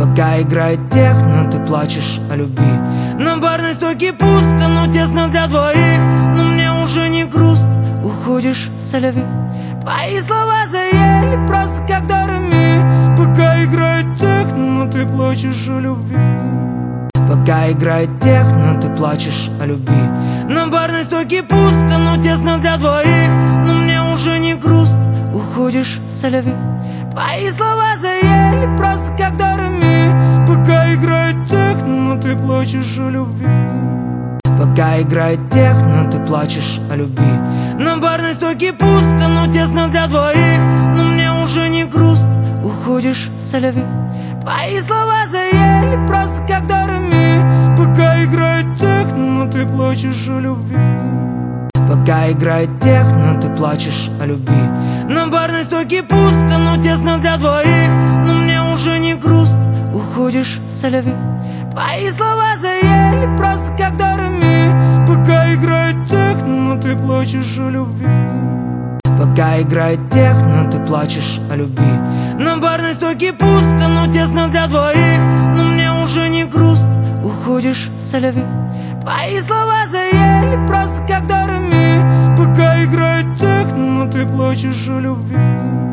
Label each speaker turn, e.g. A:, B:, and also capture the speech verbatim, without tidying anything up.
A: Пока играет техно, ты плачешь о любви. На барной стойке пусто, но тесно для двоих. Но мне уже не грустно, уходишь солови. Твои слова заели просто как до ре ми. Пока играет техно, ты плачешь о любви. Пока играет техно, ты плачешь о любви. На барной стойке пусто, но тесно для двоих. Но мне уже не грустно, уходишь солови. Твои слова заели просто как до ре ми. Пока играет техно, ты плачешь о любви. Пока играет техно, ты плачешь о любви. На барной стойке пусто, но тесно для двоих. Но мне уже не грустно, уходишь солови. Твои слова заели просто как до ре ми. Пока играет техно, ты плачешь о любви. Пока играет техно, ты плачешь о любви. На барной стойке пусто, но тесно для двоих. Но мне уже не грустно, уходишь солови. Твои слова заели просто как до ре ми. Пока играет техно, ты плачешь о любви. Пока играет техно, ты плачешь о любви. На барной стойке пусто, но тесно для двоих. Но мне уже не грустно, уходишь солови. Твои слова заели просто как до ре ми. Пока играет техно, ты плачешь о любви.